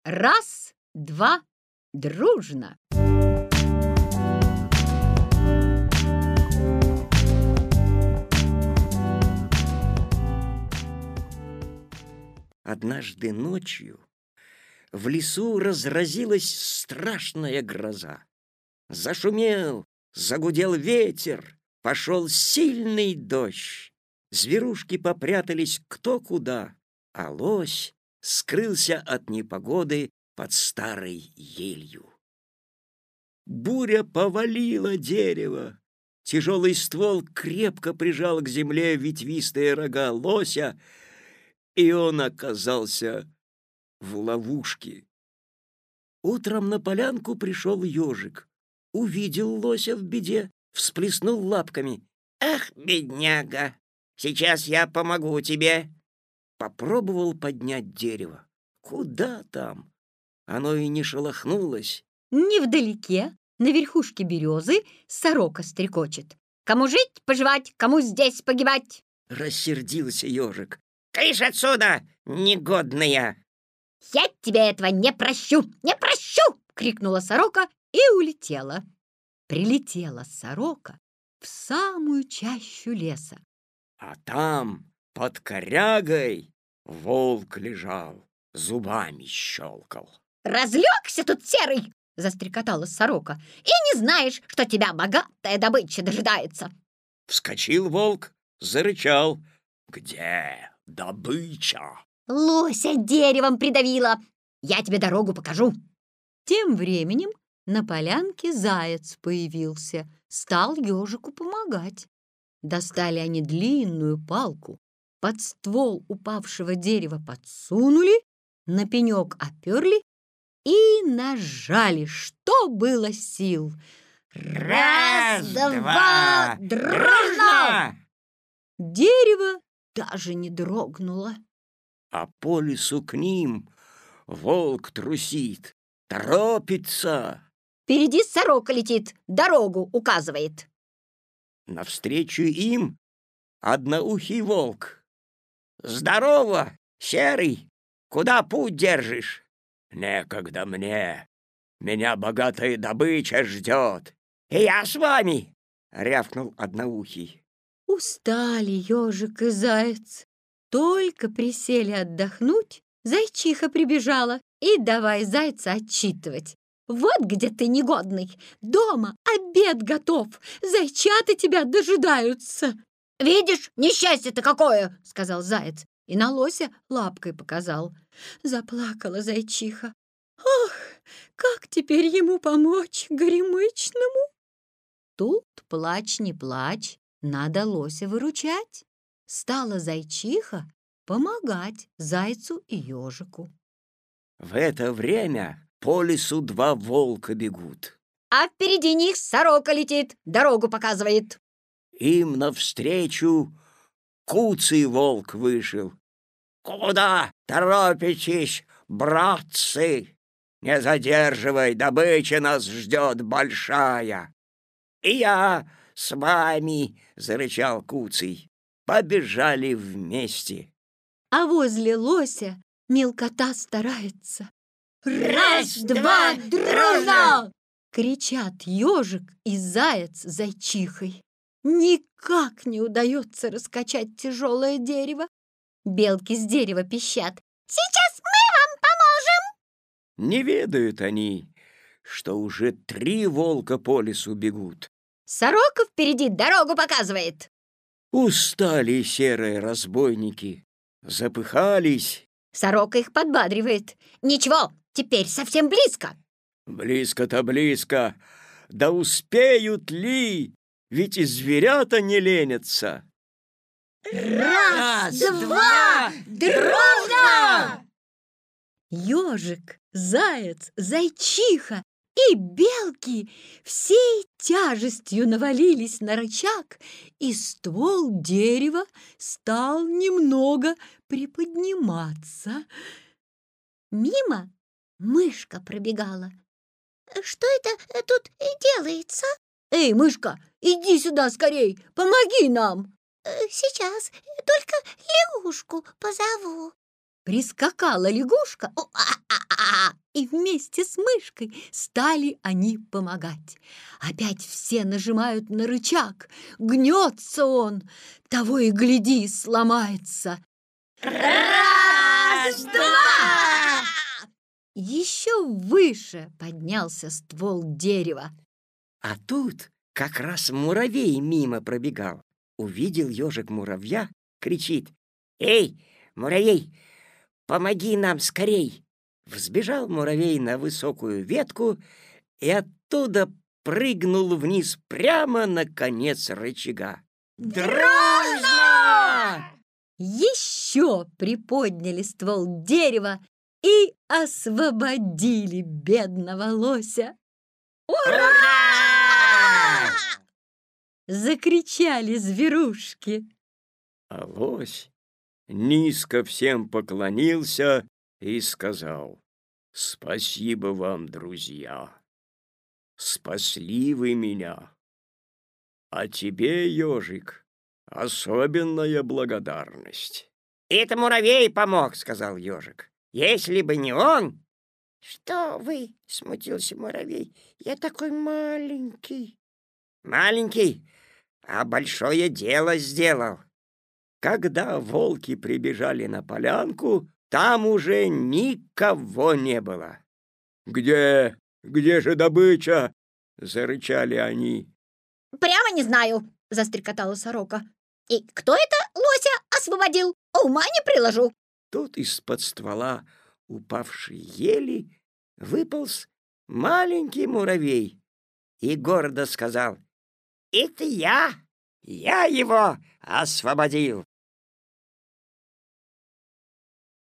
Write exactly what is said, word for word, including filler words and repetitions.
Раз, два, дружно. Однажды ночью в лесу разразилась страшная гроза. Зашумел, загудел ветер, пошел сильный дождь. Зверушки попрятались кто куда, а лось скрылся от непогоды под старой елью. Буря повалила дерево. Тяжелый ствол крепко прижал к земле ветвистые рога лося, и он оказался в ловушке. Утром на полянку пришел ежик. Увидел лося в беде, всплеснул лапками. «Ах, бедняга! Сейчас я помогу тебе!» Попробовал поднять дерево. Куда там? Оно и не шелохнулось. Невдалеке, на верхушке березы, сорока стрекочет. «Кому жить, поживать, кому здесь погибать!» Рассердился ежик. «Кыш отсюда, негодная!» «Я тебе этого не прощу, не прощу!» — крикнула сорока и улетела. Прилетела сорока в самую чащу леса. А там, под корягой, волк лежал, зубами щелкал. «Разлегся тут, серый!» — застрекотала сорока. «И не знаешь, что тебя богатая добыча дожидается!» Вскочил волк, зарычал. «Где добыча?» «Лося деревом придавила! Я тебе дорогу покажу!» Тем временем на полянке заяц появился, стал ежику помогать. Достали они длинную палку, под ствол упавшего дерева подсунули, на пенек оперли и нажали, что было сил. Раз, два, дружно! Дерево даже не дрогнуло. А по лесу к ним волк трусит, торопится. Впереди сорока летит, дорогу указывает. Навстречу им одноухий волк. «Здорово, серый! Куда путь держишь?» «Некогда мне. Меня богатая добыча ждет. И я с вами!» — рявкнул одноухий. Устали ежик и заяц. Только присели отдохнуть, зайчиха прибежала и давай зайца отчитывать. «Вот где ты, негодный! Дома обед готов! Зайчата тебя дожидаются!» «Видишь, несчастье-то какое!» — сказал заяц и на лося лапкой показал. Заплакала зайчиха. «Ох, как теперь ему помочь, горемычному?» Тут плачь не плачь, надо лося выручать. Стала зайчиха помогать зайцу и ежику. В это время по лесу два волка бегут. А впереди них сорока летит, дорогу показывает. Им навстречу куцый волк вышел. «Куда торопитесь, братцы? Не задерживай, добыча нас ждет большая!» «И я с вами!» — зарычал куцый. Побежали вместе. А возле лося мелкота старается. «Раз, два, дружно!» — кричат ежик и заяц с зайчихой. Никак не удается раскачать тяжелое дерево. Белки с дерева пищат. «Сейчас мы вам поможем!» Не ведают они, что уже три волка по лесу бегут. Сорока впереди дорогу показывает. Устали серые разбойники, запыхались. Сорока их подбадривает. «Ничего, теперь совсем близко!» Близко-то близко, да успеют ли? Ведь и зверята не ленятся. «Раз, два, дружно!» Ежик, заяц, зайчиха и белки всей тяжестью навалились на рычаг, и ствол дерева стал немного приподниматься. Мимо мышка пробегала. «Что это тут делается?» «Эй, мышка, иди сюда скорей, помоги нам!» «Сейчас, только лягушку позову». Прискакала лягушка. О, а, а, а, и вместе с мышкой стали они помогать. Опять все нажимают на рычаг. Гнется он, того и гляди, сломается. Раз, два! Еще выше поднялся ствол дерева. А тут как раз муравей мимо пробегал. Увидел ежик муравья, кричит: «Эй, муравей, помоги нам скорей!» Взбежал муравей на высокую ветку и оттуда прыгнул вниз прямо на конец рычага. Дружно! Еще приподняли ствол дерева и освободили бедного лося. Ура! Закричали зверушки. А лось низко всем поклонился и сказал: «Спасибо вам, друзья, спасли вы меня. А тебе, ежик, особенная благодарность». «Это муравей помог», — сказал ежик. «Если бы не он...» Что вы? Смутился муравей. Я такой маленький. «Маленький, а большое дело сделал». Когда волки прибежали на полянку, там уже никого не было. «Где, где же добыча?» — зарычали они. Прямо не знаю, застрекотала сорока. И кто это лося освободил? Ума не приложу. Тут из-под ствола упавшей ели выполз маленький муравей и гордо сказал: «Это я, я его освободил».